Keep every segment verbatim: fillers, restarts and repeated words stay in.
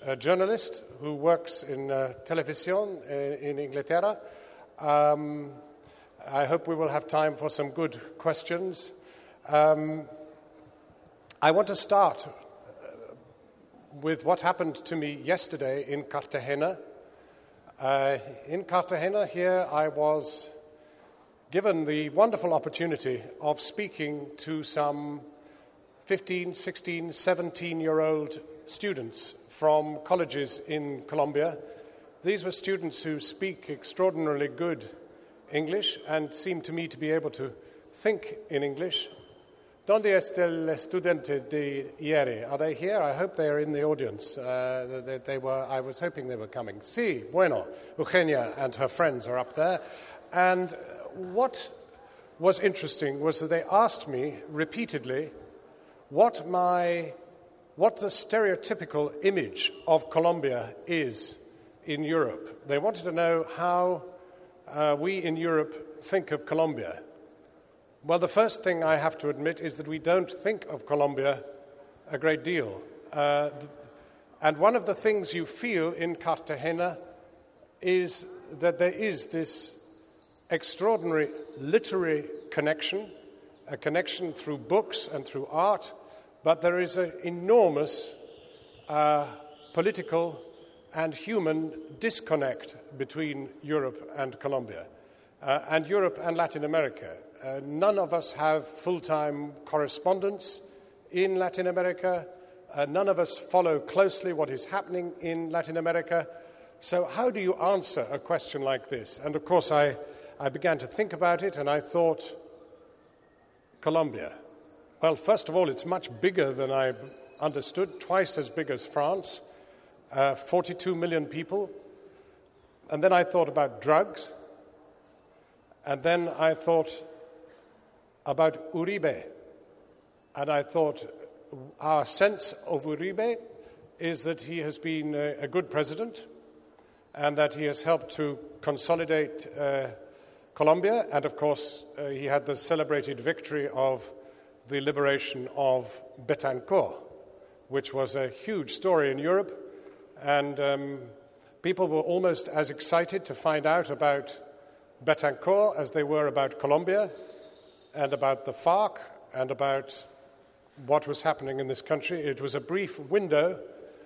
a journalist who works in uh, television in Inglaterra. Um, I hope we will have time for some good questions. Um, I want to start with what happened to me yesterday in Cartagena. Uh, in Cartagena here I was given the wonderful opportunity of speaking to some fifteen, sixteen, seventeen-year-old students from colleges in Colombia. These were students who speak extraordinarily good English and seem to me to be able to think in English. ¿Dónde está el estudiante de ayer? Are they here? I hope they are in the audience. Uh, they, they were. I was hoping they were coming. Sí, bueno. Eugenia and her friends are up there. And what was interesting was that they asked me repeatedly what my, what the stereotypical image of Colombia is in Europe. They wanted to know how uh, we in Europe think of Colombia. Well, the first thing I have to admit is that we don't think of Colombia a great deal. Uh, and one of the things you feel in Cartagena is that there is this extraordinary literary connection, a connection through books and through art, but there is an enormous uh, political and human disconnect between Europe and Colombia, uh, and Europe and Latin America. Uh, none of us have full-time correspondence in Latin America. Uh, none of us follow closely what is happening in Latin America. So how do you answer a question like this? And of course, I, I began to think about it, and I thought, Colombia. Well, first of all, it's much bigger than I understood, twice as big as France, uh, forty-two million people. And then I thought about drugs. And then I thought about Uribe. And I thought our sense of Uribe is that he has been a, a good president and that he has helped to consolidate uh, Colombia. And of course, uh, he had the celebrated victory of the liberation of Betancourt, which was a huge story in Europe. And um, people were almost as excited to find out about Betancourt as they were about Colombia and about the FARC and about what was happening in this country. It was a brief window,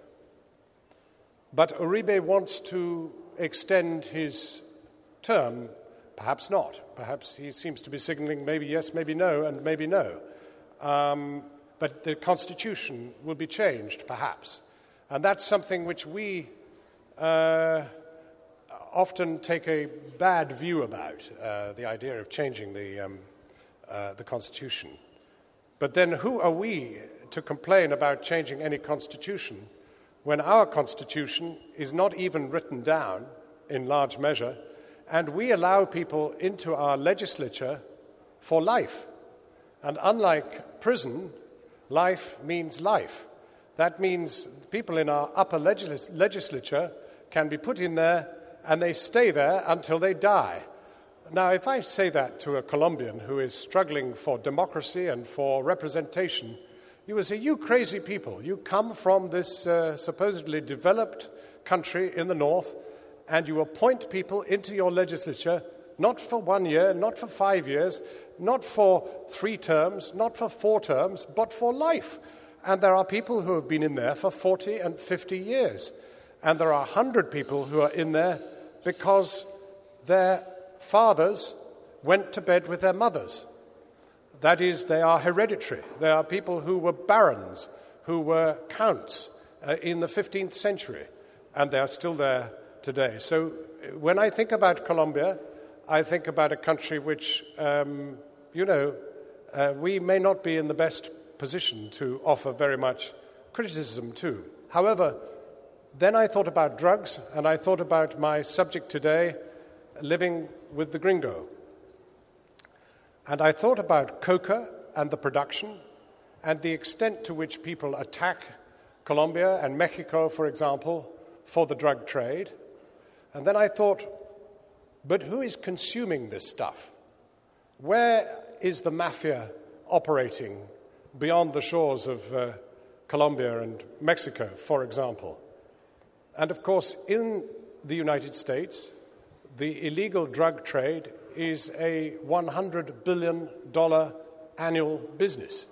but Uribe wants to extend his term. Perhaps not. Perhaps he seems to be signaling maybe yes, maybe no, and maybe no. Um, but the constitution will be changed, perhaps. And that's something which we uh, often take a bad view about, uh, the idea of changing the, um, uh, the constitution. But then who are we to complain about changing any constitution when our constitution is not even written down in large measure, and we allow people into our legislature for life? And unlike prison, life means life. That means people in our upper legis- legislature can be put in there and they stay there until they die. Now, if I say that to a Colombian who is struggling for democracy and for representation, you will say, you crazy people, you come from this uh, supposedly developed country in the north and you appoint people into your legislature not for one year, not for five years, not for three terms, not for four terms, but for life. And there are people who have been in there for forty and fifty years. And there are one hundred people who are in there because their fathers went to bed with their mothers. That is, they are hereditary. There are people who were barons, who were counts uh, in the fifteenth century, and they are still there today. So when I think about Colombia, I think about a country which, um, you know, uh, we may not be in the best position to offer very much criticism to. However, then I thought about drugs, and I thought about my subject today, living with the gringo. And I thought about coca and the production and the extent to which people attack Colombia and Mexico, for example, for the drug trade. And then I thought, but who is consuming this stuff? Where is the mafia operating beyond the shores of uh, Colombia and Mexico, for example? And of course, in the United States, the illegal drug trade is a one hundred billion dollars annual business.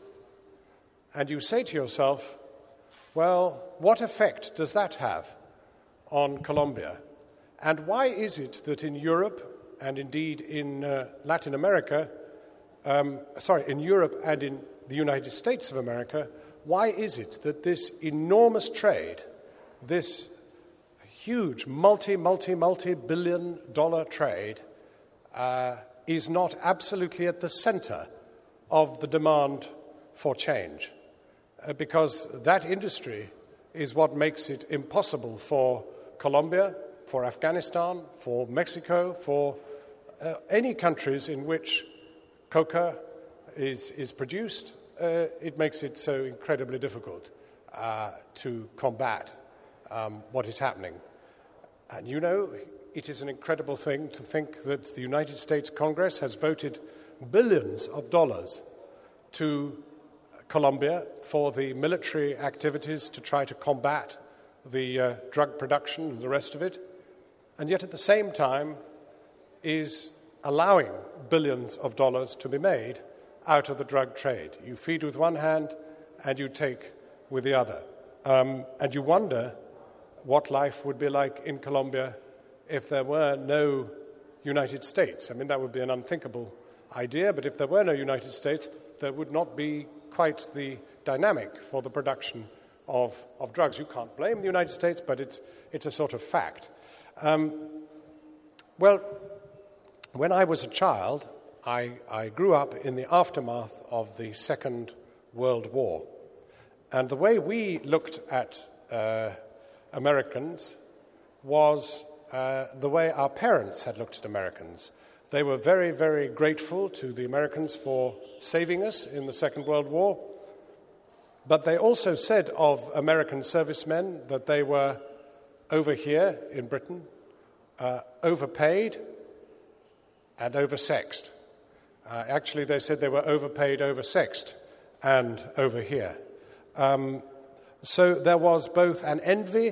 And you say to yourself, well, what effect does that have on Colombia? And why is it that in Europe, and indeed in uh, Latin America, um, sorry, in Europe and in the United States of America, why is it that this enormous trade, this huge multi, multi, multi-billion dollar trade uh, is not absolutely at the center of the demand for change? Uh, because that industry is what makes it impossible for Colombia, for Afghanistan, for Mexico, for uh, any countries in which coca is, is produced. Uh, it makes it so incredibly difficult uh, to combat um, what is happening. And you know, it is an incredible thing to think that the United States Congress has voted billions of dollars to Colombia for the military activities to try to combat the uh, drug production and the rest of it, and yet at the same time is allowing billions of dollars to be made out of the drug trade. You feed with one hand and you take with the other. Um, and you wonder what life would be like in Colombia if there were no United States. I mean, that would be an unthinkable idea, but if there were no United States, there would not be quite the dynamic for the production of, of drugs. You can't blame the United States, but it's, it's a sort of fact. Um, well, when I was a child, I, I grew up in the aftermath of the Second World War. And the way we looked at uh, Americans was uh, the way our parents had looked at Americans. They were very, very grateful to the Americans for saving us in the Second World War. But they also said of American servicemen that they were over here in Britain, uh, overpaid and oversexed. Uh, actually, they said they were overpaid, oversexed, and over here. Um, so there was both an envy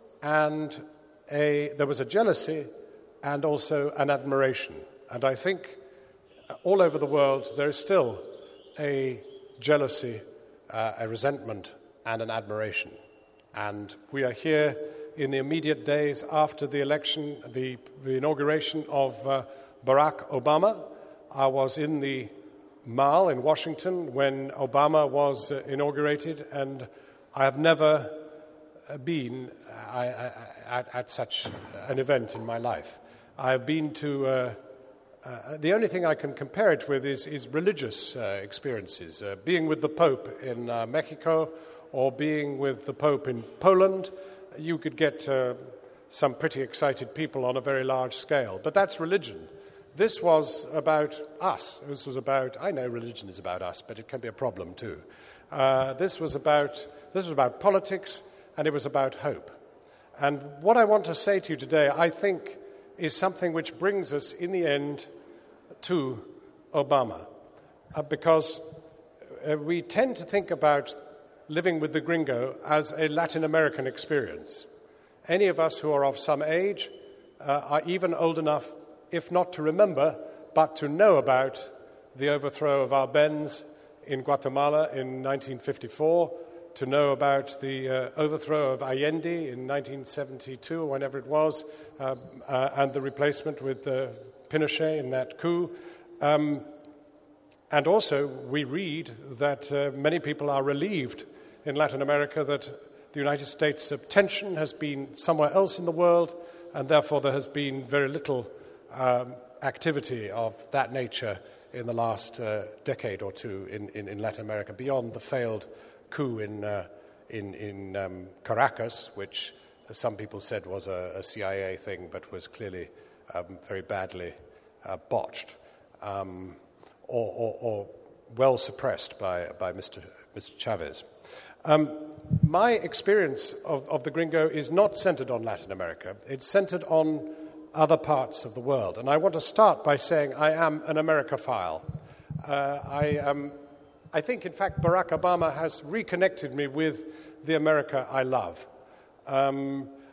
and a, there was a jealousy and also an admiration. And I think all over the world there is still a jealousy, uh, a resentment, and an admiration. And we are here in the immediate days after the election, the, the inauguration of uh, Barack Obama. I was in the Mall in Washington when Obama was uh, inaugurated, and I have never been uh, I, I, at, at such an event in my life. I have been to... Uh, Uh, the only thing I can compare it with is, is religious uh, experiences. Uh, being with the Pope in uh, Mexico or being with the Pope in Poland, you could get uh, some pretty excited people on a very large scale. But that's religion. This was about us. This was about, I know religion is about us, but it can be a problem too. Uh, this was about, this was about politics, and it was about hope. And what I want to say to you today, I think, is something which brings us, in the end, to Obama. Uh, because uh, we tend to think about living with the gringo as a Latin American experience. Any of us who are of some age uh, are even old enough, if not to remember, but to know about the overthrow of Arbenz in Guatemala in nineteen fifty-four, to know about the uh, overthrow of Allende in nineteen seventy-two, or whenever it was, uh, uh, and the replacement with uh, Pinochet in that coup. Um, and also, we read that uh, many people are relieved in Latin America that the United States' attention has been somewhere else in the world, and therefore there has been very little um, activity of that nature in the last uh, decade or two in, in, in Latin America, beyond the failed coup in, uh, in, in um, Caracas, which some people said was a, a C I A thing, but was clearly um, very badly uh, botched, um, or, or, or well suppressed by, by Mister Mister Chavez. Um, my experience of, of the gringo is not centered on Latin America. It's centered on other parts of the world. And I want to start by saying I am an Americophile. Uh, I am... I think, in fact, Barack Obama has reconnected me with the America I love. Um,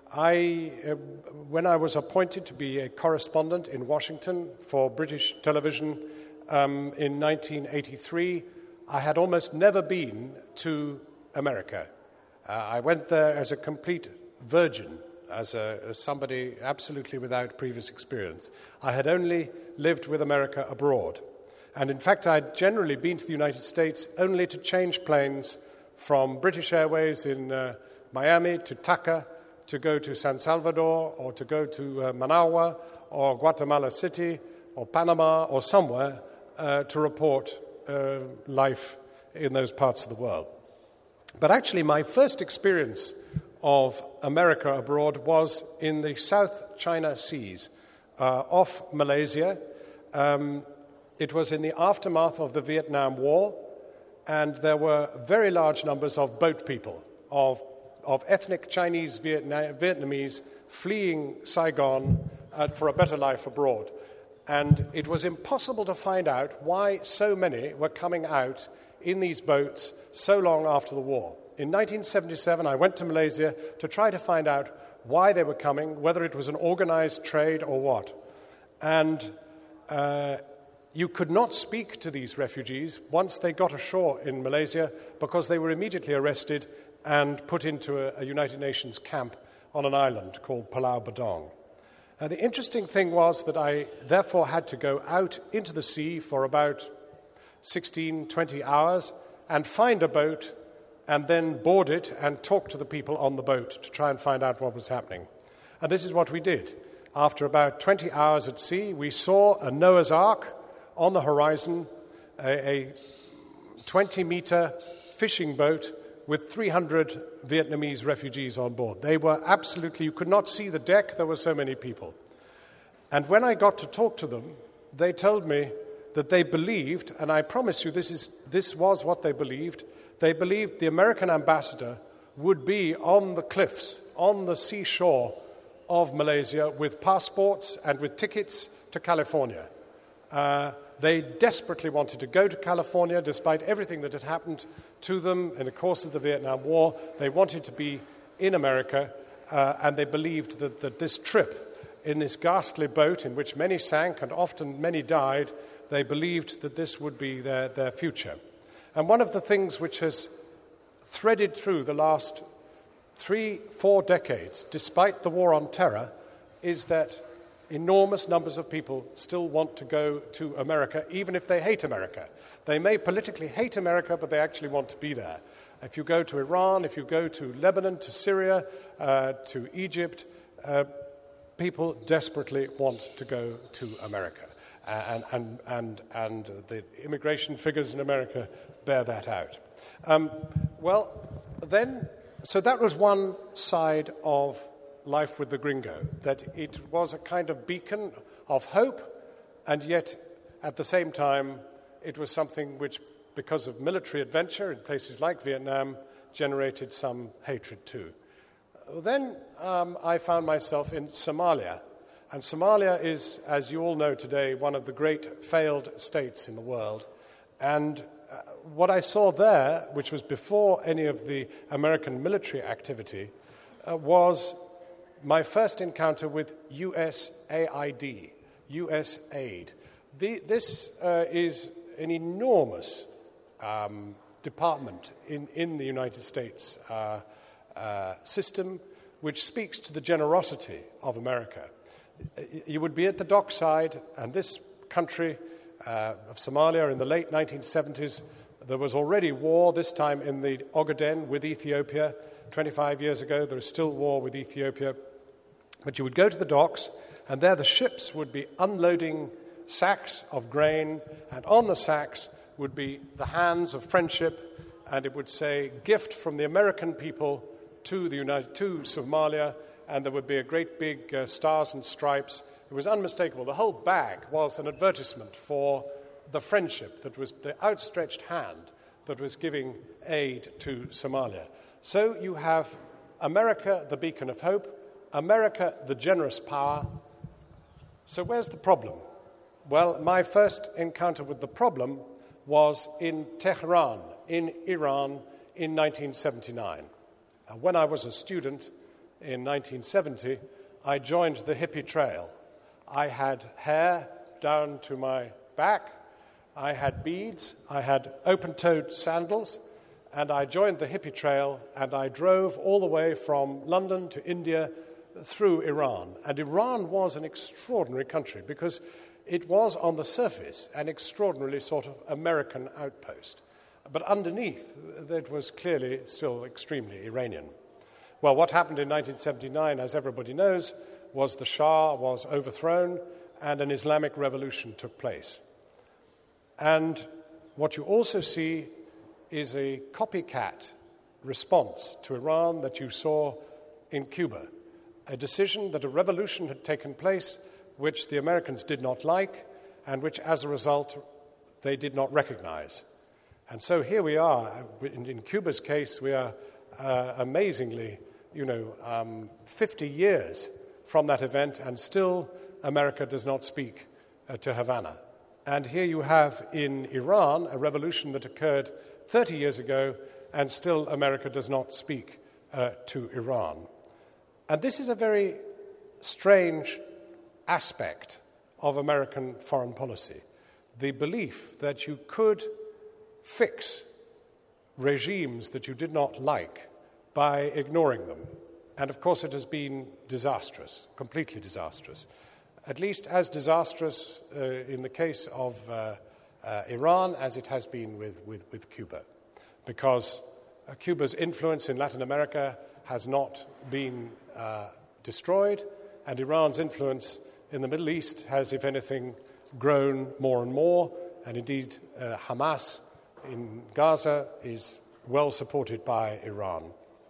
I, uh, when I was appointed to be a correspondent in Washington for British television um, in nineteen eighty-three, I had almost never been to America. Uh, I went there as a complete virgin, as, a, as somebody absolutely without previous experience. I had only lived with America abroad. And in fact, I'd generally been to the United States only to change planes from British Airways in uh, Miami to Tucker, to go to San Salvador, or to go to uh, Managua, or Guatemala City, or Panama, or somewhere uh, to report uh, life in those parts of the world. But actually, my first experience of America abroad was in the South China Seas, uh, off Malaysia. Um, it was in the aftermath of the Vietnam War, and there were very large numbers of boat people, of of ethnic Chinese Vietnam, Vietnamese fleeing Saigon uh, for a better life abroad. And it was impossible to find out why so many were coming out in these boats so long after the war. In nineteen seventy-seven, I went to Malaysia to try to find out why they were coming, whether it was an organized trade or what. And uh, you could not speak to these refugees once they got ashore in Malaysia, because they were immediately arrested and put into a, a United Nations camp on an island called Pulau Bedong. Now, the interesting thing was that I therefore had to go out into the sea for about sixteen, twenty hours and find a boat and then board it and talk to the people on the boat to try and find out what was happening. And this is what we did. After about twenty hours at sea, we saw a Noah's Ark on the horizon, a twenty-meter fishing boat with three hundred Vietnamese refugees on board. They were absolutely, you could not see the deck, there were so many people. And when I got to talk to them, they told me that they believed, and I promise you this is this was what they believed, they believed the American ambassador would be on the cliffs, on the seashore of Malaysia with passports and with tickets to California. Uh, They desperately wanted to go to California, despite everything that had happened to them in the course of the Vietnam War. They wanted to be in America, uh, and they believed that, that this trip in this ghastly boat, in which many sank and often many died, they believed that this would be their, their future. And one of the things which has threaded through the last three, four decades, despite the war on terror, is that enormous numbers of people still want to go to America, even if they hate America. They may politically hate America, but they actually want to be there. If you go to Iran, if you go to Lebanon, to Syria, uh, to Egypt, uh, people desperately want to go to America. And, and, and, and the immigration figures in America bear that out. Um, well, then, so that was one side of life with the gringo, that it was a kind of beacon of hope, and yet at the same time it was something which, because of military adventure in places like Vietnam, generated some hatred too. Then um, I found myself in Somalia, and Somalia is, as you all know today, one of the great failed states in the world. And uh, what I saw there, which was before any of the American military activity, uh, was my first encounter with U S A I D, U S aid. The, this uh, is an enormous um, department in, in the United States uh, uh, system, which speaks to the generosity of America. You would be at the dockside, and this country uh, of Somalia in the late nineteen seventies, there was already war, this time in the Ogaden with Ethiopia. twenty-five years ago, there is still war with Ethiopia. But you would go to the docks, and there the ships would be unloading sacks of grain, and on the sacks would be the hands of friendship, and it would say, gift from the American people to the United, to Somalia, and there would be a great big uh, stars and stripes. It was unmistakable. The whole bag was an advertisement for the friendship that was the outstretched hand that was giving aid to Somalia. So you have America, the beacon of hope, America, the generous power. So where's the problem? Well, my first encounter with the problem was in Tehran, in Iran, in nineteen seventy-nine. Uh, when I was a student, in nineteen seventy, I joined the hippie trail. I had hair down to my back, I had beads, I had open-toed sandals, and I joined the hippie trail, and I drove all the way from London to India through Iran. And Iran was an extraordinary country because it was, on the surface, an extraordinarily sort of American outpost. But underneath, it was clearly still extremely Iranian. Well, what happened in nineteen seventy-nine, as everybody knows, was the Shah was overthrown and an Islamic revolution took place. And what you also see is a copycat response to Iran that you saw in Cuba, a decision that a revolution had taken place which the Americans did not like and which, as a result, they did not recognize. And so here we are. In, in Cuba's case, we are uh, amazingly, you know, um, fifty years from that event, and still America does not speak uh, to Havana. And here you have in Iran a revolution that occurred thirty years ago, and still America does not speak uh, to Iran. And this is a very strange aspect of American foreign policy, the belief that you could fix regimes that you did not like by ignoring them. And of course it has been disastrous, completely disastrous. At least as disastrous uh, in the case of uh, uh, Iran as it has been with, with, with Cuba, because uh, Cuba's influence in Latin America has not been uh, destroyed, and Iran's influence in the Middle East has, if anything, grown more and more, and indeed uh, Hamas in Gaza is well supported by Iran.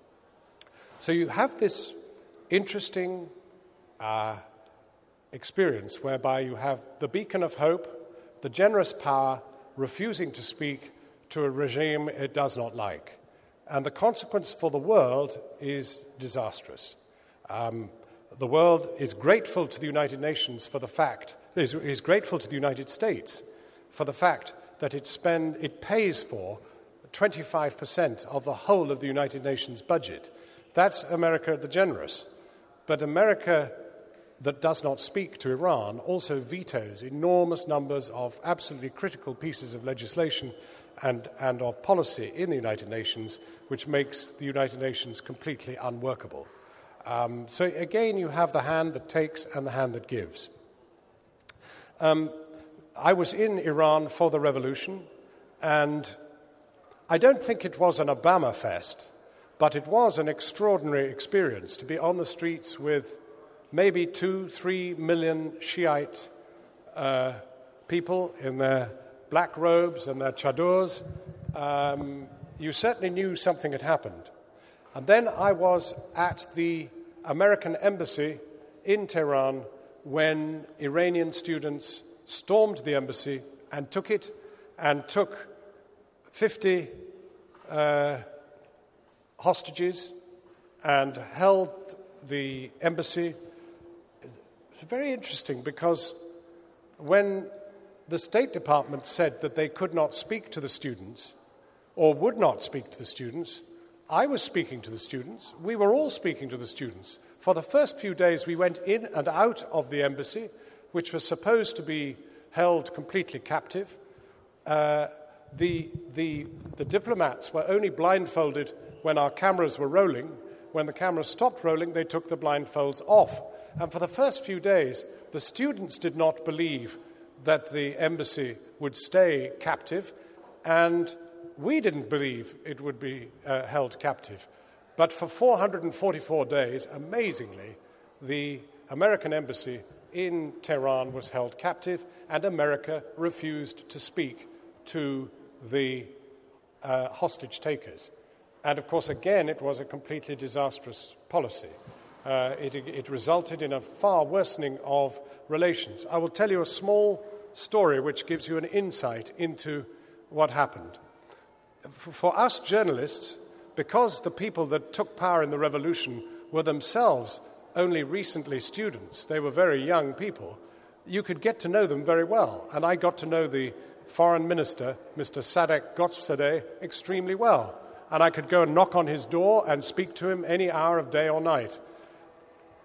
So you have this interesting uh, experience whereby you have the beacon of hope, the generous power, refusing to speak to a regime it does not like. And the consequence for the world is disastrous. Um, the world is grateful to the United Nations for the fact, is, is grateful to the United States for the fact that it spend, it pays for twenty-five percent of the whole of the United Nations budget. That's America the generous. But America that does not speak to Iran also vetoes enormous numbers of absolutely critical pieces of legislation and, and of policy in the United Nations, which makes the United Nations completely unworkable. Um, so again, you have the hand that takes and the hand that gives. Um, I was in Iran for the revolution, and I don't think it was an Obama fest, but it was an extraordinary experience to be on the streets with maybe two, three million Shiite uh, people in their black robes and their chadors. Um, you certainly knew something had happened. And then I was at the American embassy in Tehran when Iranian students stormed the embassy and took it and took fifty uh, hostages and held the embassy. It's very interesting because when the State Department said that they could not speak to the students or would not speak to the students, I was speaking to the students. We were all speaking to the students. For the first few days, we went in and out of the embassy, which was supposed to be held completely captive. Uh, the, the, the diplomats were only blindfolded when our cameras were rolling. When the cameras stopped rolling, they took the blindfolds off. And for the first few days, the students did not believe that the embassy would stay captive, and we didn't believe it would be uh, held captive. But for four hundred forty-four days, amazingly, the American embassy in Tehran was held captive, and America refused to speak to the uh, hostage takers. And of course, again, it was a completely disastrous policy. Uh, it, it resulted in a far worsening of relations. I will tell you a small story which gives you an insight into what happened. For us journalists, because the people that took power in the revolution were themselves only recently students, they were very young people, you could get to know them very well. And I got to know the foreign minister, Mister Sadek Ghotbzadeh, extremely well. And I could go and knock on his door and speak to him any hour of day or night.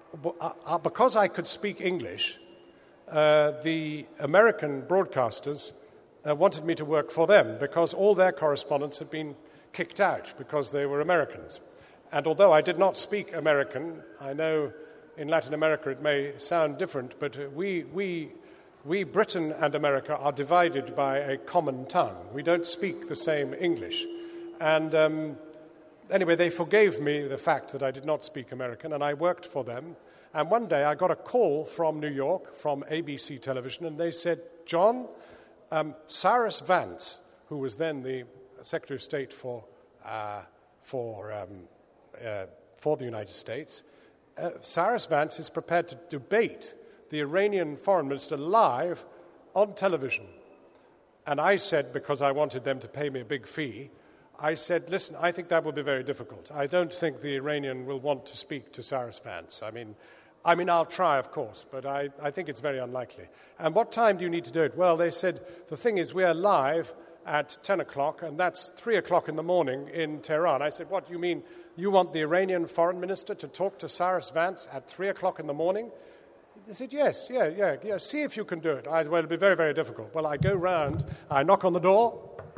uh, because I could speak English, uh, the American broadcasters uh, wanted me to work for them because all their correspondents had been kicked out because they were Americans. And although I did not speak American, I know in Latin America it may sound different, but we, we, we, Britain and America, are divided by a common tongue. We don't speak the same English. And um, anyway, they forgave me the fact that I did not speak American, and I worked for them. And one day I got a call from New York, from A B C Television, and they said, John, um, Cyrus Vance, who was then the Secretary of State for, uh, for, um, uh, for the United States, uh, Cyrus Vance is prepared to debate the Iranian foreign minister live on television. And I said, because I wanted them to pay me a big fee, I said, listen, I think that will be very difficult. I don't think the Iranian will want to speak to Cyrus Vance. I mean, I mean, I'll try, of course, but I, I think it's very unlikely. And what time do you need to do it? Well, they said, the thing is, we are live at ten o'clock, and that's three o'clock in the morning in Tehran. I said, what, do you mean you want the Iranian foreign minister to talk to Cyrus Vance at three o'clock in the morning? They said, yes, yeah, yeah, yeah, see if you can do it. I said, well, it'll be very, very difficult. Well, I go round, I knock on the door,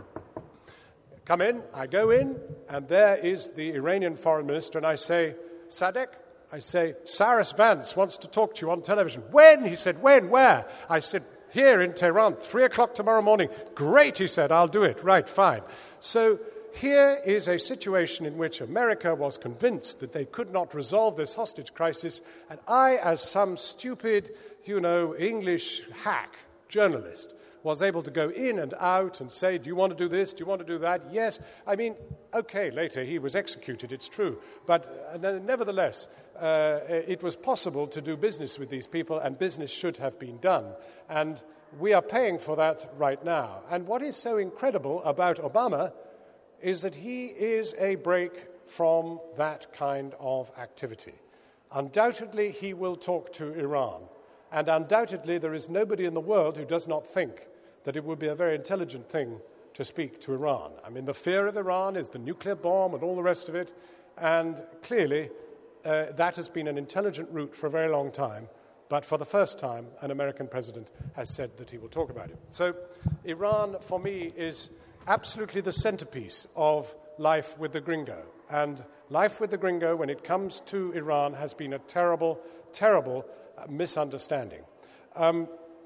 come in, I go in, and there is the Iranian foreign minister, and I say, Sadek, I say, Cyrus Vance wants to talk to you on television. When? He said, when? Where? I said, here in Tehran, three o'clock tomorrow morning. Great, he said, I'll do it. Right, fine. So here is a situation in which America was convinced that they could not resolve this hostage crisis, and I, as some stupid, you know, English hack journalist, was able to go in and out and say, do you want to do this? Do you want to do that? Yes. I mean, okay, later he was executed, it's true. But uh, nevertheless, uh, it was possible to do business with these people, and business should have been done. And we are paying for that right now. And what is so incredible about Obama is that he is a break from that kind of activity. Undoubtedly, he will talk to Iran. And undoubtedly, there is nobody in the world who does not think that it would be a very intelligent thing to speak to Iran. I mean, the fear of Iran is the nuclear bomb and all the rest of it, and clearly uh, that has been an intelligent route for a very long time, but for the first time, an American president has said that he will talk about it. So Iran, for me, is absolutely the centerpiece of life with the gringo, and life with the gringo, when it comes to Iran, has been a terrible, terrible uh, misunderstanding. Um,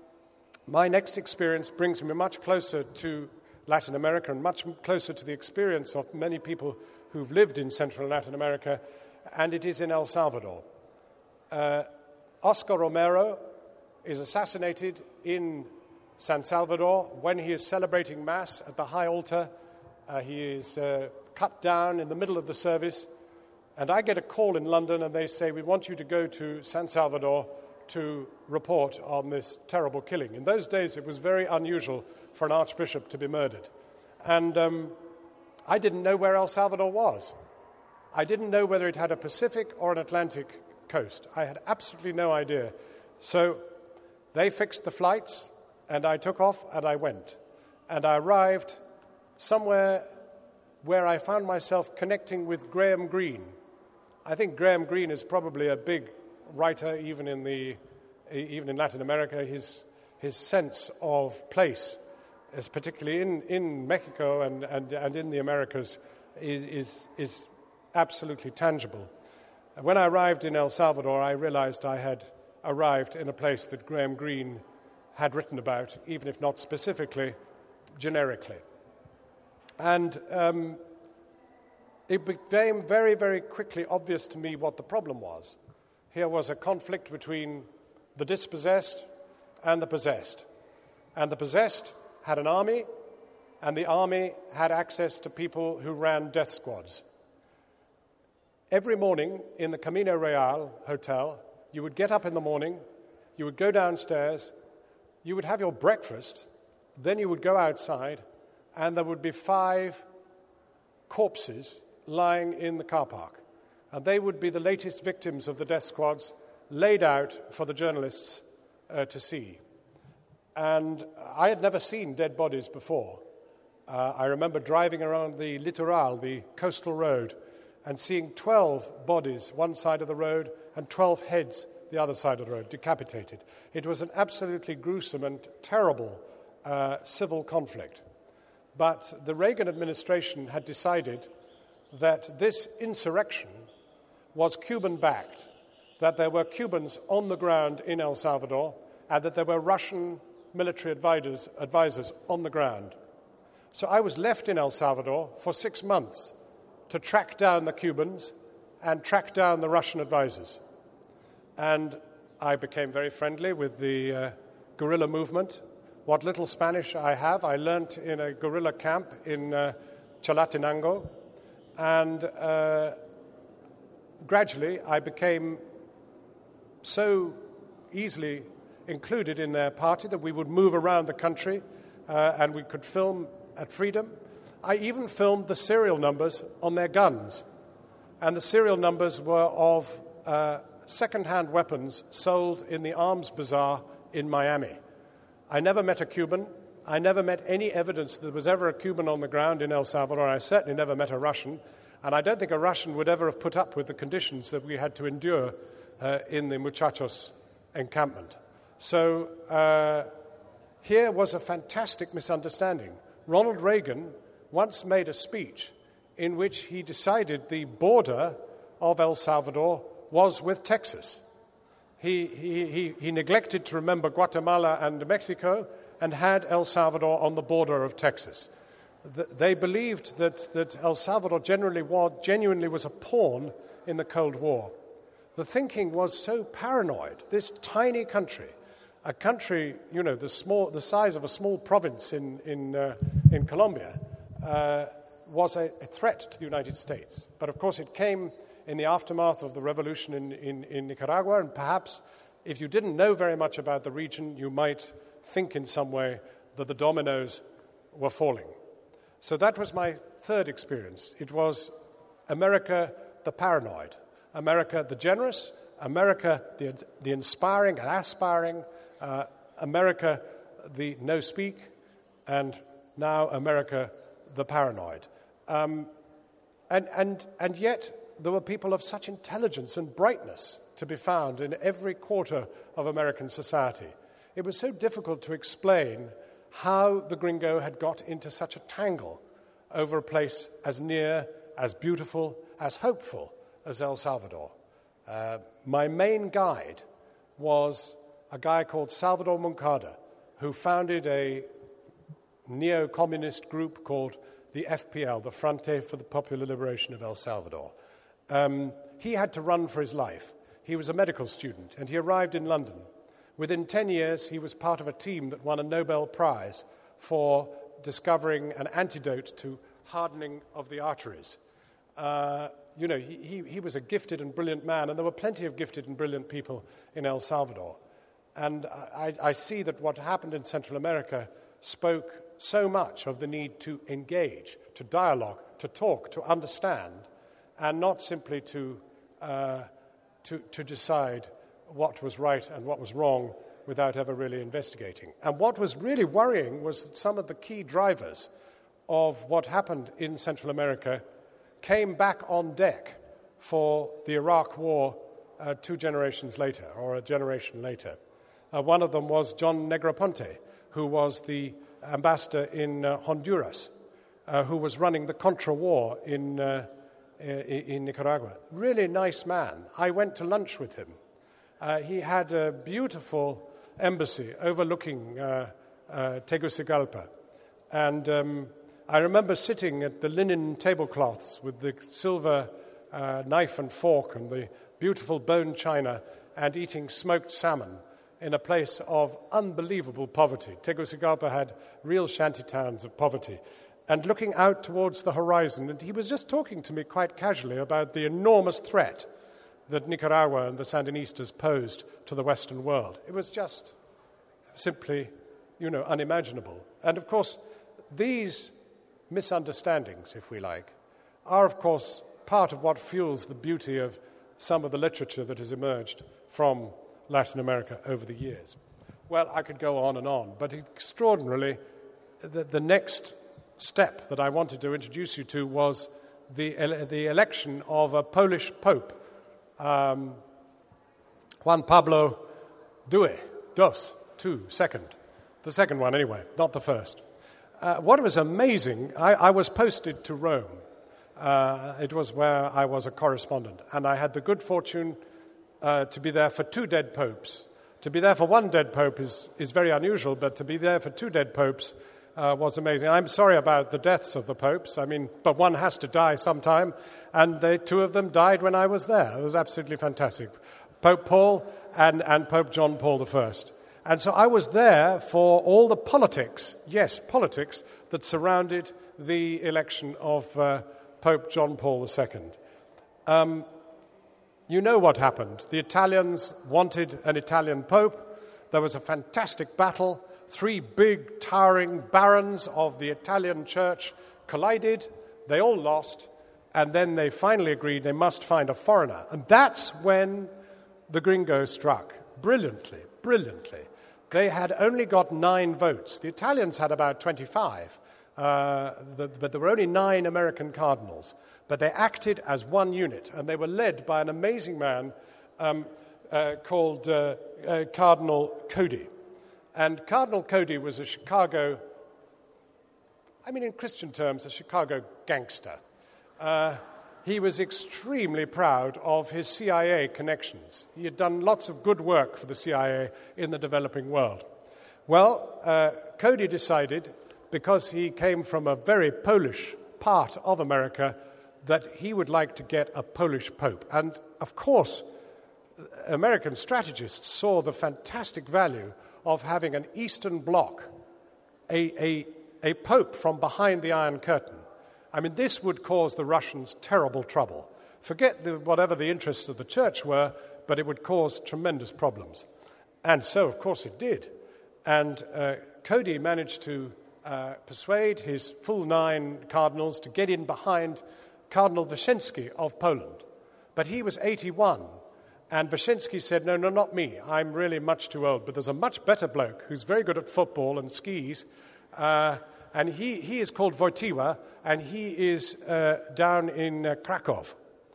My next experience brings me much closer to Latin America and much closer to the experience of many people who've lived in Central Latin America, and it is in El Salvador. Uh, Oscar Romero is assassinated in San Salvador when he is celebrating Mass at the high altar. Uh, he is uh, cut down in the middle of the service, and I get a call in London, and they say, we want you to go to San Salvador to report on this terrible killing. In those days, it was very unusual for an archbishop to be murdered. And um, I didn't know where El Salvador was. I didn't know whether it had a Pacific or an Atlantic coast. I had absolutely no idea. So they fixed the flights, and I took off, and I went. And I arrived somewhere where I found myself connecting with Graham Greene. I think Graham Greene is probably a big writer, even in the, even in Latin America. His his sense of place, is particularly in, in Mexico and, and, and in the Americas, is, is is absolutely tangible. When I arrived in El Salvador, I realized I had arrived in a place that Graham Greene had written about, even if not specifically, generically. And um, it became very, very quickly obvious to me what the problem was. Here was a conflict between the dispossessed and the possessed. And the possessed had an army, and the army had access to people who ran death squads. Every morning in the Camino Real hotel, you would get up in the morning, you would go downstairs, you would have your breakfast, then you would go outside, and there would be five corpses lying in the car park. And they would be the latest victims of the death squads, laid out for the journalists uh, to see. And I had never seen dead bodies before. Uh, I remember driving around the Litoral, the coastal road, and seeing twelve bodies one side of the road and twelve heads the other side of the road, decapitated. It was an absolutely gruesome and terrible uh, civil conflict. But the Reagan administration had decided that this insurrection was Cuban-backed, that there were Cubans on the ground in El Salvador, and that there were Russian military advisors, advisors on the ground. So I was left in El Salvador for six months to track down the Cubans and track down the Russian advisors. And I became very friendly with the uh, guerrilla movement. What little Spanish I have, I learnt in a guerrilla camp in uh, Chalatenango. And uh, gradually I became so easily included in their party that we would move around the country uh, and we could film at freedom. I even filmed the serial numbers on their guns. And the serial numbers were of uh, second-hand weapons sold in the arms bazaar in Miami. I never met a Cuban. I never met any evidence that there was ever a Cuban on the ground in El Salvador. I certainly never met a Russian. And I don't think a Russian would ever have put up with the conditions that we had to endure uh, in the Muchachos encampment. So uh, here was a fantastic misunderstanding. Ronald Reagan once made a speech in which he decided the border of El Salvador was with Texas. He, he, he, he neglected to remember Guatemala and Mexico and had El Salvador on the border of Texas. The, they believed that, that El Salvador generally was, genuinely was a pawn in the Cold War. The thinking was so paranoid. This tiny country, a country, you know, the small, the size of a small province in in uh, in Colombia, uh, was a, a threat to the United States. But of course, it came in the aftermath of the revolution in, in, in Nicaragua, and perhaps if you didn't know very much about the region, you might think in some way that the dominoes were falling. So that was my third experience. It was America the paranoid, America the generous, America the, the inspiring and aspiring, uh, America the no-speak, and now America the paranoid. Um, and, and, and yet there were people of such intelligence and brightness to be found in every quarter of American society. It was so difficult to explain how the gringo had got into such a tangle over a place as near, as beautiful, as hopeful as El Salvador. Uh, my main guide was a guy called Salvador Moncada, who founded a neo-communist group called the F P L, the Frente for the Popular Liberation of El Salvador. Um, he had to run for his life. He was a medical student, and he arrived in London. Within ten years, he was part of a team that won a Nobel Prize for discovering an antidote to hardening of the arteries. Uh, you know, he, he, he was a gifted and brilliant man, and there were plenty of gifted and brilliant people in El Salvador. And I, I see that what happened in Central America spoke so much of the need to engage, to dialogue, to talk, to understand, and not simply to, uh, to, to decide what was right and what was wrong without ever really investigating. And what was really worrying was that some of the key drivers of what happened in Central America came back on deck for the Iraq War uh, two generations later, or a generation later. Uh, one of them was John Negroponte, who was the ambassador in uh, Honduras, uh, who was running the Contra War in, uh, in Nicaragua. Really nice man. I went to lunch with him. Uh, he had a beautiful embassy overlooking uh, uh, Tegucigalpa. And um, I remember sitting at the linen tablecloths with the silver uh, knife and fork and the beautiful bone china and eating smoked salmon in a place of unbelievable poverty. Tegucigalpa had real shantytowns of poverty. And looking out towards the horizon, and he was just talking to me quite casually about the enormous threat that Nicaragua and the Sandinistas posed to the Western world. It was just simply, you know, unimaginable. And of course, these misunderstandings, if we like, are of course part of what fuels the beauty of some of the literature that has emerged from Latin America over the years. Well, I could go on and on, but extraordinarily, the, the next step that I wanted to introduce you to was the, ele- the election of a Polish pope, um, Juan Pablo Due, Dos, two, second. The second one, anyway, not the first. Uh, what was amazing, I, I was posted to Rome. Uh, it was where I was a correspondent, and I had the good fortune uh, to be there for two dead popes. To be there for one dead pope is, is very unusual, but to be there for two dead popes uh, was amazing. I'm sorry about the deaths of the popes, I mean, but one has to die sometime, and they, two of them died when I was there. It was absolutely fantastic. Pope Paul and, and Pope John Paul the First. And so I was there for all the politics, yes, politics, that surrounded the election of uh, Pope John Paul the Second. Um, you know what happened. The Italians wanted an Italian pope. There was a fantastic battle. Three big, towering barons of the Italian church collided. They all lost. And then they finally agreed they must find a foreigner. And that's when the gringo struck. Brilliantly, brilliantly. They had only got nine votes. The Italians had about twenty-five, uh, the, but there were only nine American cardinals. But they acted as one unit, and they were led by an amazing man um, uh, called uh, uh, Cardinal Cody. And Cardinal Cody was a Chicago, I mean in Christian terms, a Chicago gangster. Uh, He was extremely proud of his C I A connections. He had done lots of good work for the C I A in the developing world. Well, uh, Cody decided, because he came from a very Polish part of America, that he would like to get a Polish pope. And, of course, American strategists saw the fantastic value of having an Eastern Bloc, a, a, a pope from behind the Iron Curtain. I mean, this would cause the Russians terrible trouble. Forget the, whatever the interests of the church were, but it would cause tremendous problems. And so, of course, it did. And uh, Cody managed to uh, persuade his full nine cardinals to get in behind Cardinal Wyszynski of Poland. But he was eighty-one, and Wyszynski said, no, no, not me. I'm really much too old. But there's a much better bloke who's very good at football and skis, uh, and he, he is called Wojtyła, and he is uh, down in uh, Krakow.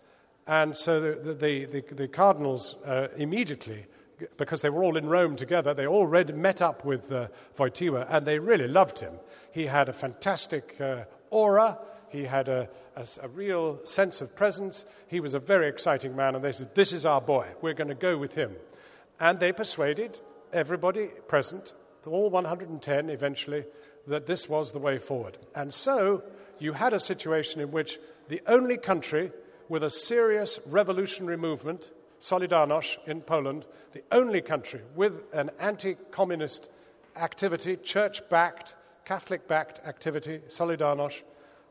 And so the, the, the, the cardinals uh, immediately, because they were all in Rome together, they all read, met up with uh, Wojtyła, and they really loved him. He had a fantastic uh, aura. He had a, a, a real sense of presence. He was a very exciting man, and they said, this is our boy. We're going to go with him. And they persuaded everybody present, all one hundred ten eventually, that this was the way forward. And so you had a situation in which the only country with a serious revolutionary movement, Solidarność in Poland, the only country with an anti-communist activity, church-backed, Catholic-backed activity, Solidarność,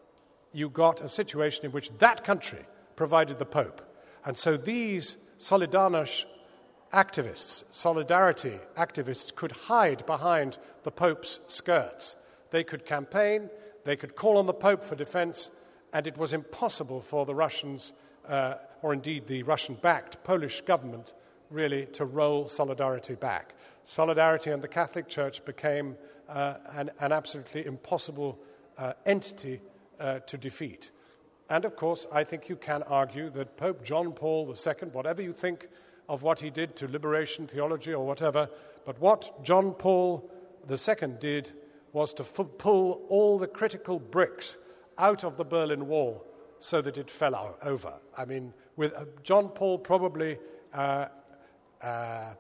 you got a situation in which that country provided the Pope. And so these Solidarność activists, solidarity activists, could hide behind the Pope's skirts. They could campaign, they could call on the Pope for defense, and it was impossible for the Russians, uh, or indeed the Russian-backed Polish government, really to roll Solidarity back. Solidarity and the Catholic Church became uh, an, an absolutely impossible uh, entity uh, to defeat. And, of course, I think you can argue that Pope John Paul the Second, whatever you think of what he did to liberation theology or whatever, but what John Paul the Second did was to f- pull all the critical bricks out of the Berlin Wall so that it fell out, over. I mean, with uh, John Paul probably uh, uh,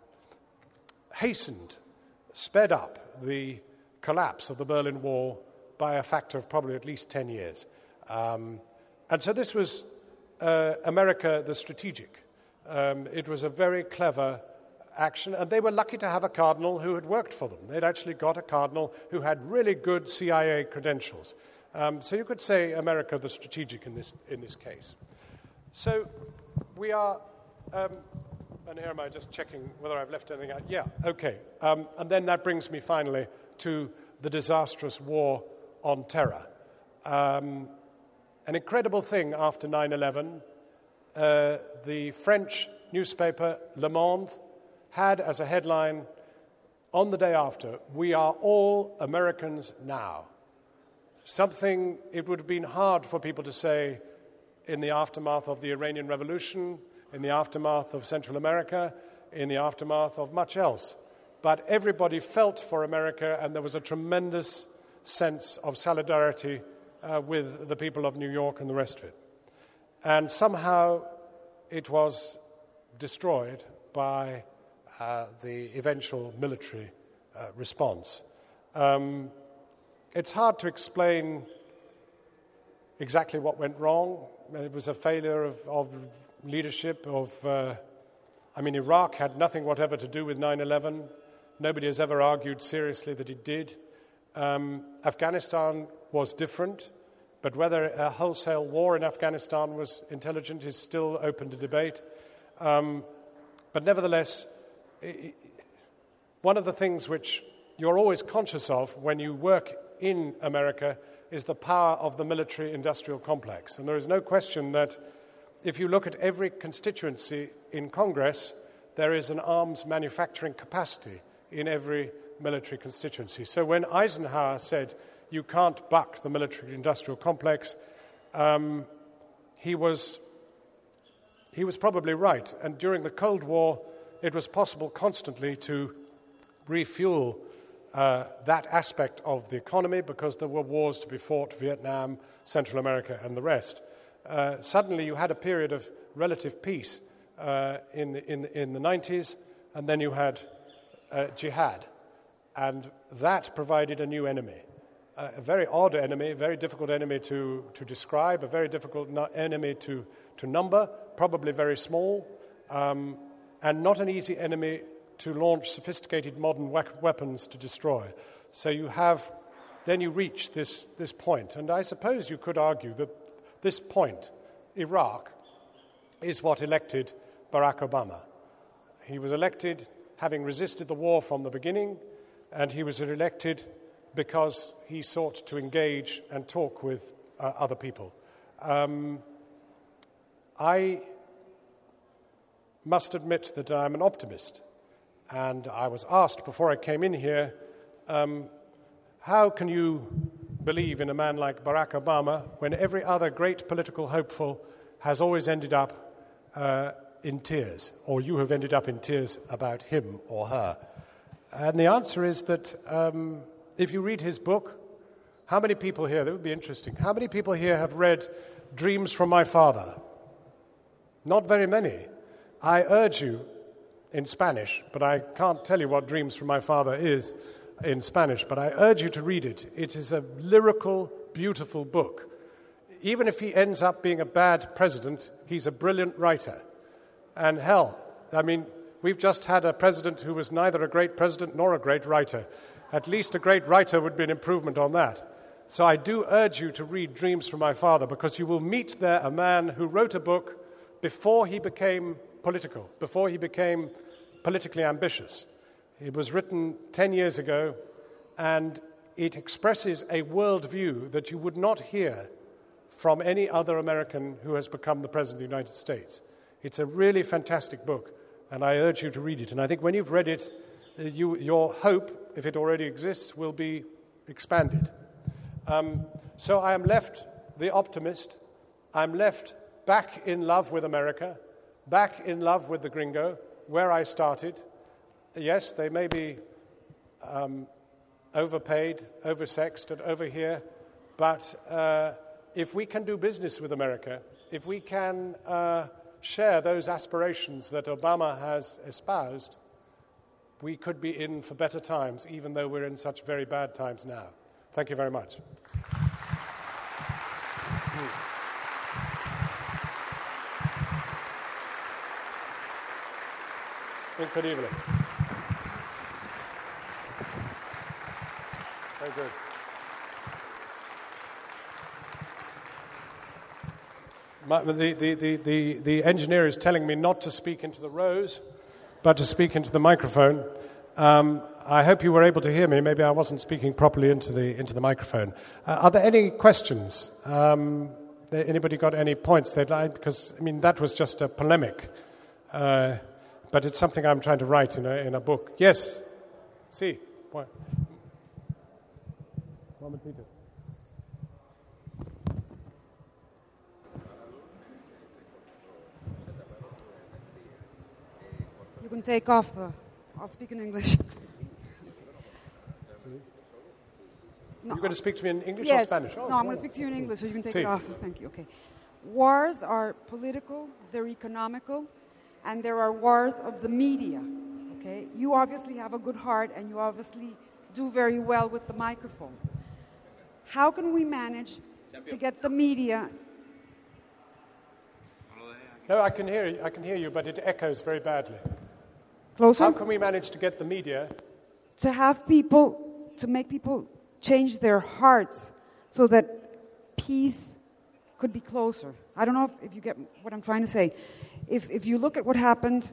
hastened, sped up the collapse of the Berlin Wall by a factor of probably at least ten years. Um, and so this was uh, America the strategic. Um, it was a very clever action, and they were lucky to have a cardinal who had worked for them. They'd actually got a cardinal who had really good C I A credentials. Um, so you could say America the strategic in this in this case. So we are, um, and here am I just checking whether I've left anything out. Yeah, okay. Um, and then that brings me finally to the disastrous war on terror. Um, an incredible thing after nine eleven, uh, the French newspaper Le Monde had as a headline on the day after, "We are all Americans now." Something it would have been hard for people to say in the aftermath of the Iranian Revolution, in the aftermath of Central America, in the aftermath of much else. But everybody felt for America, and there was a tremendous sense of solidarity uh, with the people of New York and the rest of it. And somehow it was destroyed by uh, the eventual military uh, response. Um, it's hard to explain exactly what went wrong. It was a failure of, of leadership, of... Uh, I mean, Iraq had nothing whatever to do with nine eleven. Nobody has ever argued seriously that it did. Um, Afghanistan was different, but whether a wholesale war in Afghanistan was intelligent is still open to debate. Um, but nevertheless, it, one of the things which you're always conscious of when you work in America is the power of the military-industrial complex. And there is no question that if you look at every constituency in Congress, there is an arms manufacturing capacity in every military constituency. So when Eisenhower said, you can't buck the military-industrial complex, um, he was he was probably right. And during the Cold War, it was possible constantly to refuel uh, that aspect of the economy because there were wars to be fought, Vietnam, Central America, and the rest. Uh, suddenly you had a period of relative peace uh, in, the, in, the, in the nineties, and then you had uh, jihad. And that provided a new enemy, uh, a very odd enemy, a very difficult enemy to, to describe, a very difficult no- enemy to, to number, probably very small, um, and not an easy enemy to launch sophisticated modern we- weapons to destroy. So you have, then you reach this, this point. And I suppose you could argue that this point, Iraq, is what elected Barack Obama. He was elected having resisted the war from the beginning, and he was elected because he sought to engage and talk with uh, other people. Um, I must admit that I'm an optimist, and I was asked before I came in here, um, how can you believe in a man like Barack Obama when every other great political hopeful has always ended up uh, in tears, or you have ended up in tears about him or her? And the answer is that um, if you read his book, how many people here, that would be interesting, how many people here have read Dreams from My Father? Not very many. I urge you, in Spanish, but I can't tell you what Dreams from My Father is in Spanish, but I urge you to read it. It is a lyrical, beautiful book. Even if he ends up being a bad president, he's a brilliant writer. And hell, I mean, we've just had a president who was neither a great president nor a great writer. At least a great writer would be an improvement on that. So I do urge you to read Dreams from My Father, because you will meet there a man who wrote a book before he became political, before he became politically ambitious. It was written ten years ago, and it expresses a worldview that you would not hear from any other American who has become the President of the United States. It's a really fantastic book, and I urge you to read it. And I think when you've read it, you, your hope, if it already exists, will be expanded. Um, so I am left the optimist. I'm left back in love with America, back in love with the gringo, where I started. Yes, they may be um, overpaid, oversexed, and over here, but uh, if we can do business with America, if we can uh, share those aspirations that Obama has espoused, we could be in for better times, even though we're in such very bad times now. Thank you very much. Incredibile. Very good. My, the, the, the, the, the engineer is telling me not to speak into the rows, but to speak into the microphone. Um, I hope you were able to hear me. Maybe I wasn't speaking properly into the into the microphone. Uh, are there any questions? Um, anybody got any points they'd like? Because, I mean, that was just a polemic. Uh, but it's something I'm trying to write in a, in a book. Yes? Si. What? You can take off the... I'll speak in English. No. You're going to speak to me in English yes. or Spanish? Oh, no, I'm going to speak to you in English, so you can take sí. it off. Thank you. Okay. Wars are political, they're economical, and there are wars of the media. Okay. You obviously have a good heart, and you obviously do very well with the microphone. How can we manage to get the media? No, I can hear you. I can hear you, but it echoes very badly. Closer? How can we manage to get the media to have people, to make people change their hearts so that peace could be closer? I don't know if, if you get what I'm trying to say. If if you look at what happened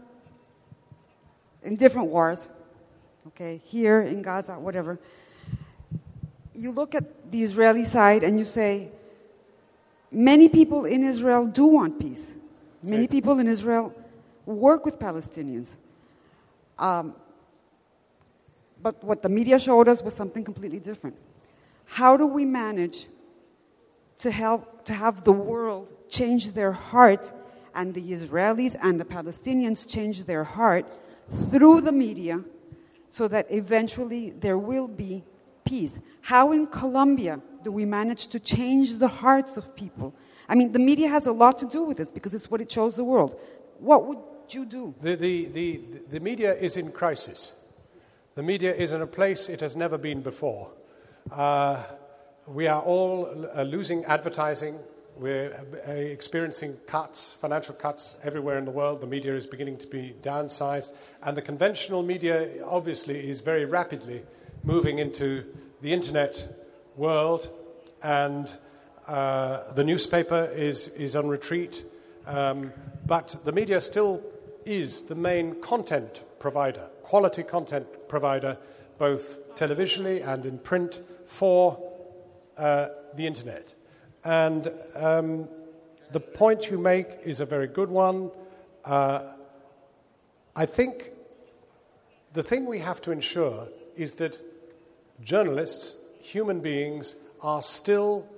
in different wars, okay, here in Gaza, whatever, you look at the Israeli side and you say, many people in Israel do want peace. Many people in Israel work with Palestinians. Um, but what the media showed us was something completely different. How do we manage to help to have the world change their heart, and the Israelis and the Palestinians change their heart through the media, so that eventually there will be peace? How in Colombia do we manage to change the hearts of people? I mean, the media has a lot to do with this because it's what it shows the world. What would you do? The, the, the, the media is in crisis. The media is in a place it has never been before. Uh, we are all uh, losing advertising. We're uh, experiencing cuts, financial cuts everywhere in the world. The media is beginning to be downsized. And the conventional media, obviously, is very rapidly moving into the internet world. And uh, the newspaper is, is on retreat. Um, but the media still is the main content provider, quality content provider, both televisionally and in print, for uh, the internet. And um, the point you make is a very good one. Uh, I think the thing we have to ensure is that journalists, human beings, are still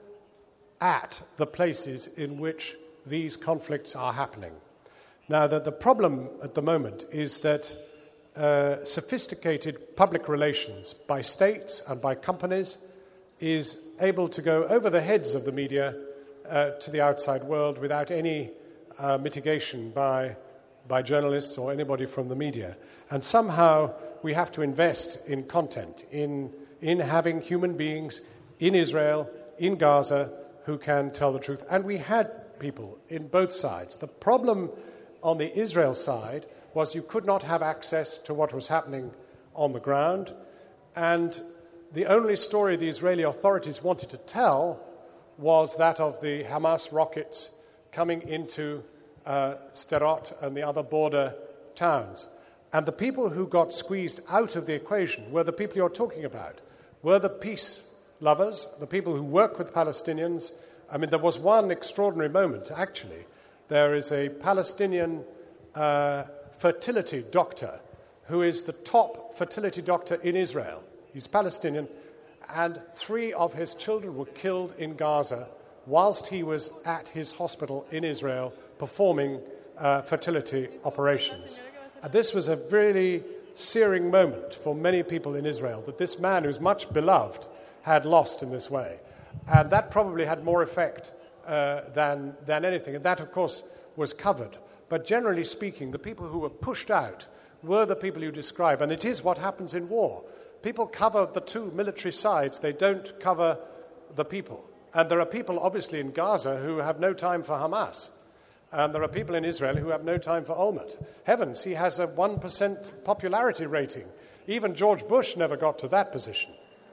at the places in which these conflicts are happening. Now, the, the problem at the moment is that uh, sophisticated public relations by states and by companies is able to go over the heads of the media uh, to the outside world without any uh, mitigation by, by journalists or anybody from the media. And somehow we have to invest in content, in, in having human beings in Israel, in Gaza, who can tell the truth. And we had people in both sides. The problem on the Israel side was you could not have access to what was happening on the ground, and the only story the Israeli authorities wanted to tell was that of the Hamas rockets coming into uh, Sderot and the other border towns. And the people who got squeezed out of the equation were the people you're talking about, were the peace lovers, the people who work with Palestinians. I mean, there was one extraordinary moment, actually. There is a Palestinian uh, fertility doctor who is the top fertility doctor in Israel. He's Palestinian, and three of his children were killed in Gaza whilst he was at his hospital in Israel performing uh, fertility operations. And this was a really searing moment for many people in Israel, that this man who's much beloved had lost in this way. And that probably had more effect uh, than, than anything. And that, of course, was covered. But generally speaking, the people who were pushed out were the people you describe. And it is what happens in war. People cover the two military sides. They don't cover the people. And there are people, obviously, in Gaza who have no time for Hamas. And there are people in Israel who have no time for Olmert. Heavens, he has a one percent popularity rating. Even George Bush never got to that position.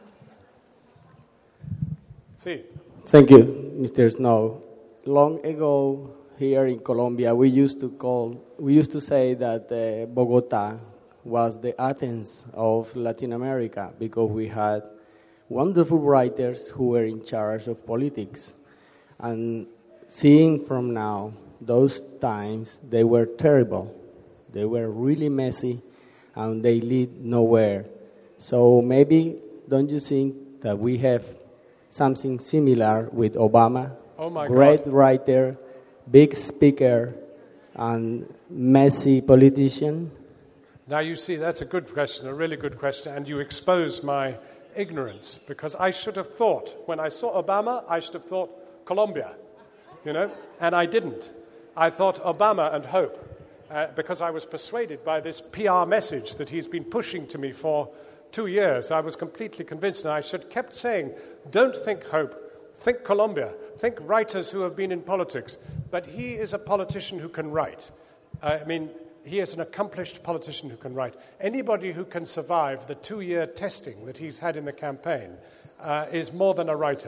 See. Thank you, Mister Snow. Long ago, here in Colombia, we used to call, we used to say that uh, Bogota was the Athens of Latin America because we had wonderful writers who were in charge of politics. And seeing from now, those times, they were terrible. They were really messy, and they lead nowhere. So maybe, don't you think that we have something similar with Obama? Oh my Great God. writer, big speaker, and messy politician? Now you see, that's a good question, a really good question, and you expose my ignorance, because I should have thought, when I saw Obama, I should have thought Colombia, you know, and I didn't. I thought Obama and hope, uh, because I was persuaded by this P R message that he's been pushing to me for two years. I was completely convinced, and I should have kept saying, don't think hope, think Colombia, think writers who have been in politics. But he is a politician who can write. Uh, I mean, he is an accomplished politician who can write. Anybody who can survive the two-year testing that he's had in the campaign uh, is more than a writer.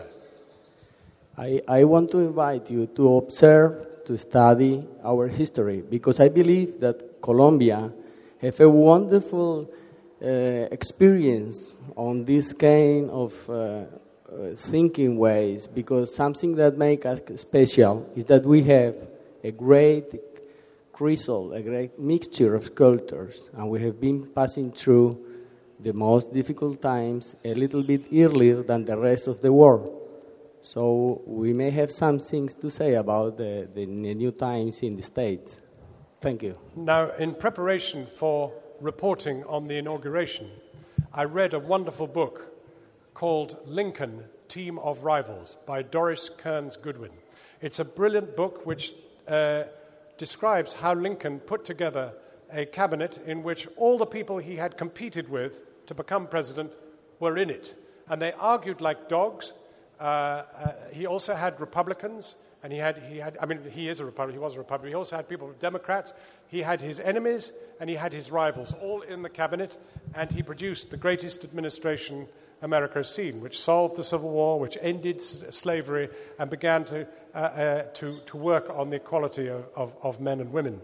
I, I want to invite you to observe, to study our history, because I believe that Colombia have a wonderful uh, experience on this kind of uh, uh, thinking ways, because something that makes us special is that we have a great crystal, a great mixture of cultures, and we have been passing through the most difficult times a little bit earlier than the rest of the world. So we may have some things to say about the, the new times in the States. Thank you. Now, in preparation for reporting on the inauguration, I read a wonderful book called Lincoln, Team of Rivals by Doris Kearns Goodwin. It's a brilliant book which uh, describes how Lincoln put together a cabinet in which all the people he had competed with to become president were in it. And they argued like dogs. Uh, uh, he also had Republicans, and he had, he had, I mean, he is a Republican, he was a Republican. He also had people, Democrats. He had his enemies, and he had his rivals, all in the cabinet, and he produced the greatest administration America has seen, which solved the Civil War, which ended s- slavery, and began to, uh, uh, to, to work on the equality of, of, of men and women.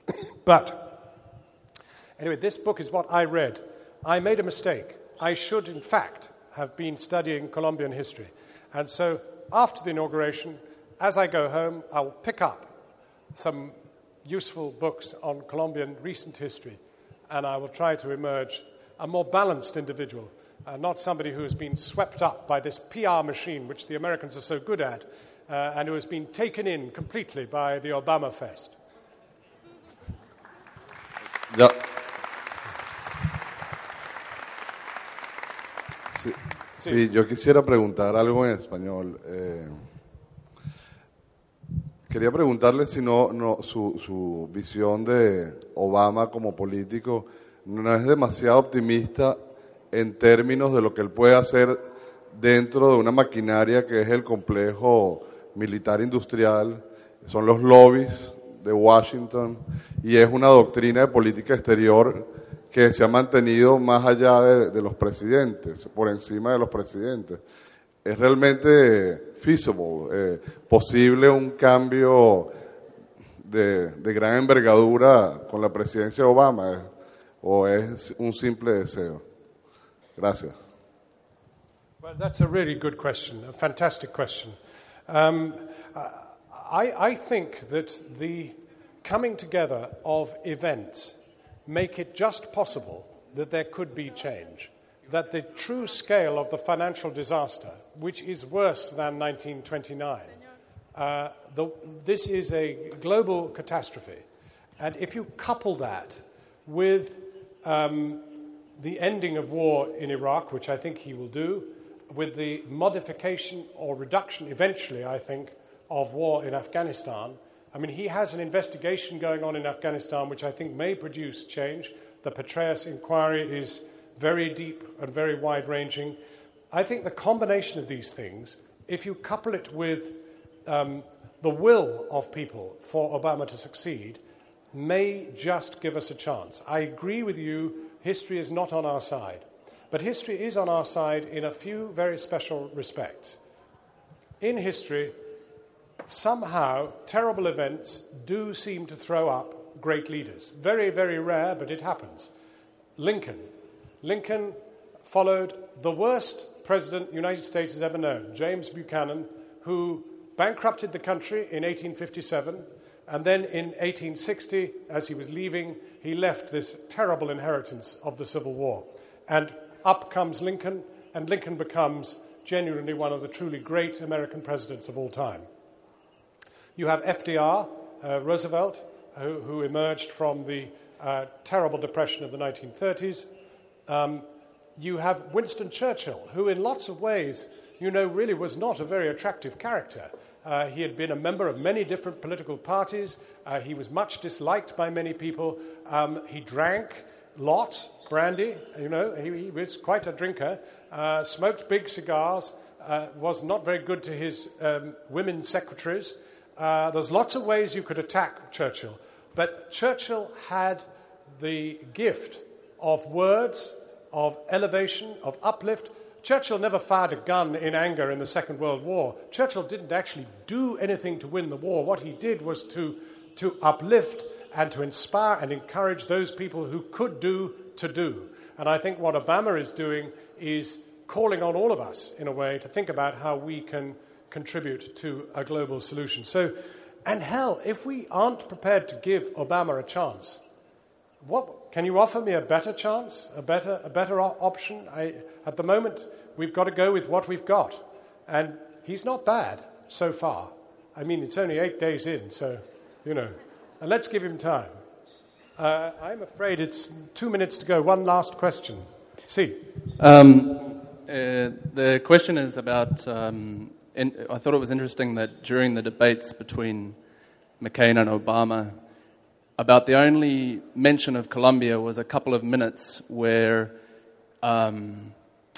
But, anyway, this book is what I read. I made a mistake. I should, in fact, have been studying Colombian history. And so, after the inauguration, as I go home, I will pick up some useful books on Colombian recent history, and I will try to emerge a more balanced individual. Uh, not somebody who has been swept up by this P R machine, which the Americans are so good at, uh, and who has been taken in completely by the Obama Fest. Ya. Sí, Sí. sí, yo quisiera preguntar algo en español. Eh, quería preguntarle si no, no su, su visión de Obama como político no es demasiado optimista en términos de lo que él puede hacer dentro de una maquinaria que es el complejo militar industrial, son los lobbies de Washington, y es una doctrina de política exterior que se ha mantenido más allá de, de los presidentes, por encima de los presidentes. ¿Es realmente feasible, eh, posible un cambio de, de gran envergadura con la presidencia de Obama, eh, o es un simple deseo? Gracias. Well, that's a really good question, a fantastic question. Um, I, I think that the coming together of events make it just possible that there could be change, that the true scale of the financial disaster, which is worse than nineteen twenty-nine, uh, the, this is a global catastrophe. And if you couple that with um, the ending of war in Iraq, which I think he will do, with the modification or reduction, eventually, I think, of war in Afghanistan. I mean, he has an investigation going on in Afghanistan which I think may produce change. The Petraeus inquiry is very deep and very wide-ranging. I think the combination of these things, if you couple it with um, the will of people for Obama to succeed, may just give us a chance. I agree with you, history is not on our side. But history is on our side in a few very special respects. In history, somehow terrible events do seem to throw up great leaders. Very, very rare, but it happens. Lincoln. Lincoln followed the worst president the United States has ever known, James Buchanan, who bankrupted the country in eighteen fifty-seven, and then in eighteen sixty, as he was leaving, he left this terrible inheritance of the Civil War. And up comes Lincoln, and Lincoln becomes genuinely one of the truly great American presidents of all time. You have F D R, uh, Roosevelt, who, who emerged from the uh, terrible depression of the nineteen thirties. Um, you have Winston Churchill, who in lots of ways, you know, really was not a very attractive character. Uh, he had been a member of many different political parties. Uh, he was much disliked by many people. Um, he drank lots, brandy, you know, he, he was quite a drinker, uh, smoked big cigars, uh, was not very good to his um, women secretaries. Uh, there's lots of ways you could attack Churchill. But Churchill had the gift of words, of elevation, of uplift. Churchill never fired a gun in anger in the Second World War. Churchill didn't actually do anything to win the war. What he did was to, to uplift and to inspire and encourage those people who could do to do. And I think what Obama is doing is calling on all of us, in a way, to think about how we can contribute to a global solution. So, and hell, if we aren't prepared to give Obama a chance, what can you offer me a better chance, a better, a better o- option? I, at the moment, we've got to go with what we've got. And he's not bad so far. I mean, it's only eight days in, so, you know. And let's give him time. Uh, I'm afraid it's two minutes to go. One last question. See. Um, uh, the question is about, um, in, I thought it was interesting that during the debates between McCain and Obama, about the only mention of Colombia was a couple of minutes where um,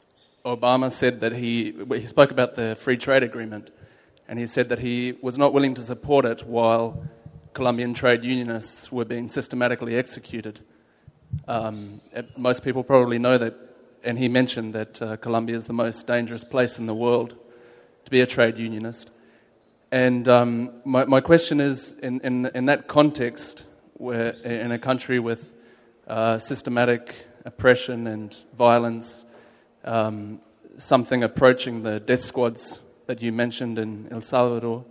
Obama said that he, he spoke about the free trade agreement, and he said that he was not willing to support it while Colombian trade unionists were being systematically executed. Um, most people probably know that, and he mentioned that uh, Colombia is the most dangerous place in the world to be a trade unionist. And um, my, my question is, in, in, in that context, where in a country with uh, systematic oppression and violence, um, something approaching the death squads that you mentioned in El Salvador,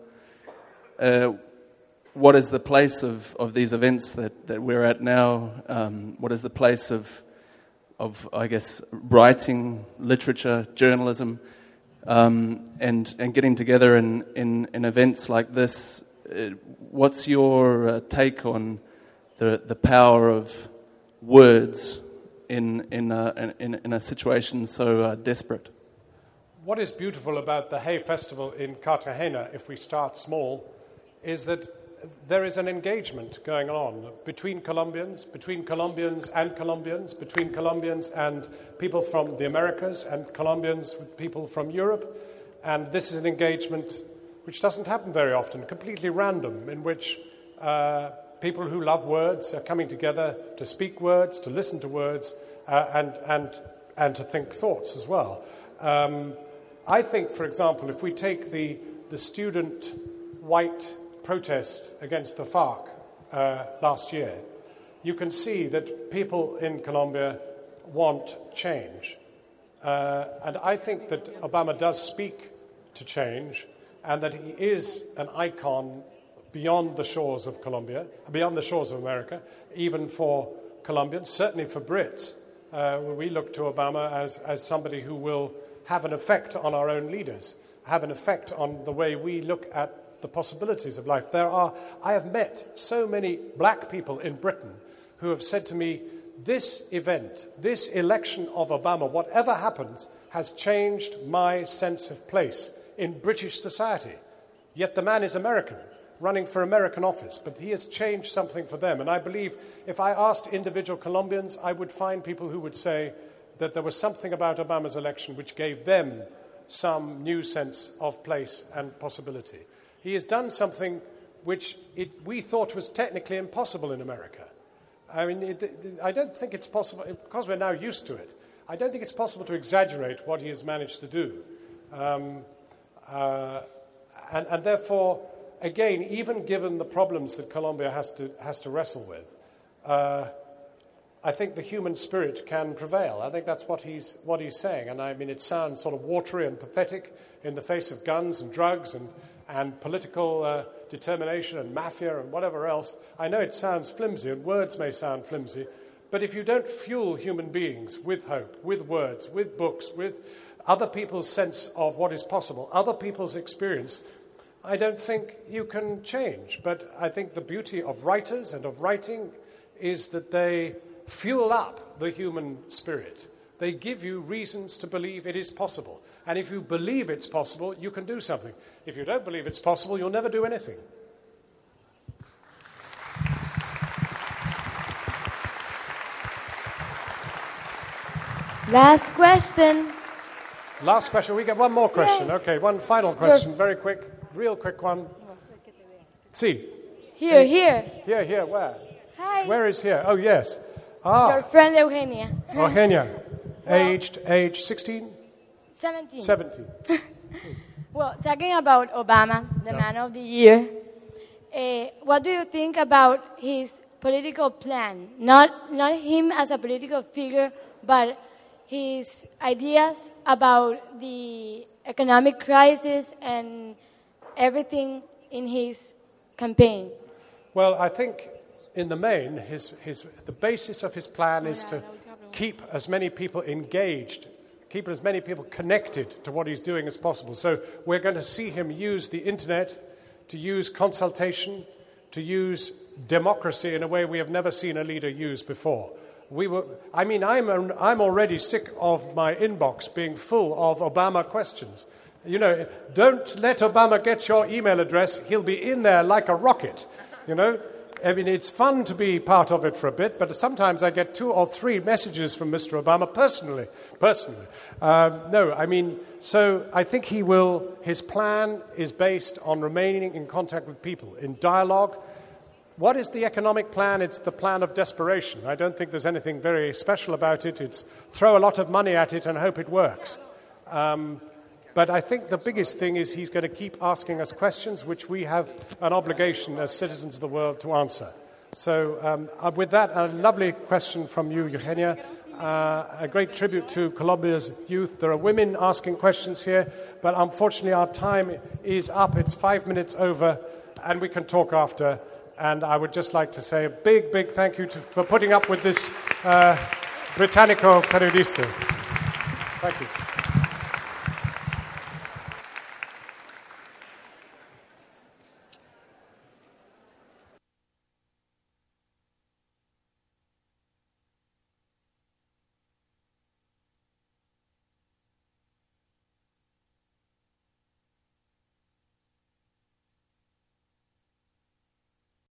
uh, what is the place of, of these events that, that we're at now? Um, what is the place of, of I guess, writing, literature, journalism, um, and, and getting together in, in, in events like this? Uh, what's your uh, take on the the power of words in in a, in, in a situation so uh, desperate? What is beautiful about the Hay Festival in Cartagena, if we start small, is that there is an engagement going on between Colombians, between Colombians and Colombians, between Colombians and people from the Americas, and Colombians with people from Europe. And this is an engagement which doesn't happen very often, completely random, in which uh, people who love words are coming together to speak words, to listen to words, uh, and, and, and to think thoughts as well. Um, I think, for example, if we take the, the student white protest against the FARC uh, last year, you can see that people in Colombia want change. Uh, and I think that Obama does speak to change, and that he is an icon beyond the shores of Colombia, beyond the shores of America, even for Colombians, certainly for Brits. Uh, we look to Obama as, as somebody who will have an effect on our own leaders, have an effect on the way we look at the possibilities of life. There are, I have met so many black people in Britain who have said to me, this event, this election of Obama, whatever happens, has changed my sense of place in British society. Yet the man is American, running for American office, but he has changed something for them. And I believe if I asked individual Colombians, I would find people who would say that there was something about Obama's election which gave them some new sense of place and possibility. He has done something which it, we thought was technically impossible in America. I mean, it, it, I don't think it's possible, because we're now used to it, I don't think it's possible to exaggerate what he has managed to do. Um, uh, and, and therefore, again, even given the problems that Colombia has to, has to wrestle with, uh, I think the human spirit can prevail. I think that's what he's, what he's saying. And I mean, it sounds sort of watery and pathetic in the face of guns and drugs and and political uh, determination and mafia and whatever else. I know it sounds flimsy, and words may sound flimsy, but if you don't fuel human beings with hope, with words, with books, with other people's sense of what is possible, other people's experience, I don't think you can change. But I think the beauty of writers and of writing is that they fuel up the human spirit. They give you reasons to believe it is possible. And if you believe it's possible, you can do something. If you don't believe it's possible, you'll never do anything. Last question. Last question. We get one more question. Yay. Okay, one final question. Very quick, real quick one. See. Here, here. Here, here, where? Hi. Where is here? Oh, yes. Ah, Your friend Eugenia. Eugenia. Aged, age sixteen? seventeen. seventeen. Well, talking about Obama, the man of the year, uh, what do you think about his political plan? Not, not him as a political figure, but his ideas about the economic crisis and everything in his campaign. Well, I think in the main, his, his, the basis of his plan is to keep as many people engaged, keep as many people connected to what he's doing as possible. So we're going to see him use the internet to use consultation, to use democracy in a way we have never seen a leader use before. We were, I mean, I'm, I'm already sick of my inbox being full of Obama questions. You know, don't let Obama get your email address. He'll be in there like a rocket, you know. I mean, it's fun to be part of it for a bit, but sometimes I get two or three messages from Mister Obama personally. Personally. Um, no, I mean, so I think he will, his plan is based on remaining in contact with people, in dialogue. What is the economic plan? It's the plan of desperation. I don't think there's anything very special about it. It's throw a lot of money at it and hope it works. Um, But I think the biggest thing is he's going to keep asking us questions which we have an obligation as citizens of the world to answer. So um, uh, with that, a lovely question from you, Eugenia. Uh, a great tribute to Colombia's youth. There are women asking questions here, but unfortunately our time is up. It's five minutes over, and we can talk after. And I would just like to say a big, big thank you to, for putting up with this uh, Britannico Periodista. Thank you.